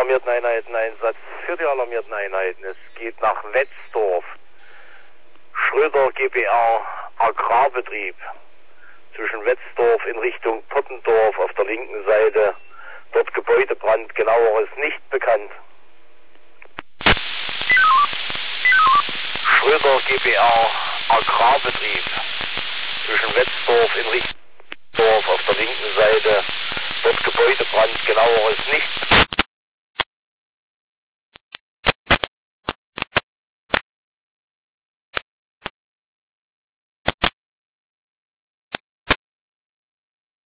alarmierten Einheiten Einsatz für die alarmierten Einheiten. Es geht nach Wetzdorf. Schröder GBR Agrarbetrieb. Zwischen Wetzdorf in Richtung Pottendorf auf der linken Seite. Dort Gebäudebrand, genaueres nicht bekannt. Schröder GBR Agrarbetrieb. Zwischen Wetzdorf in Richtung Dorf auf der linken Seite. Dort Gebäudebrand, genaueres nicht.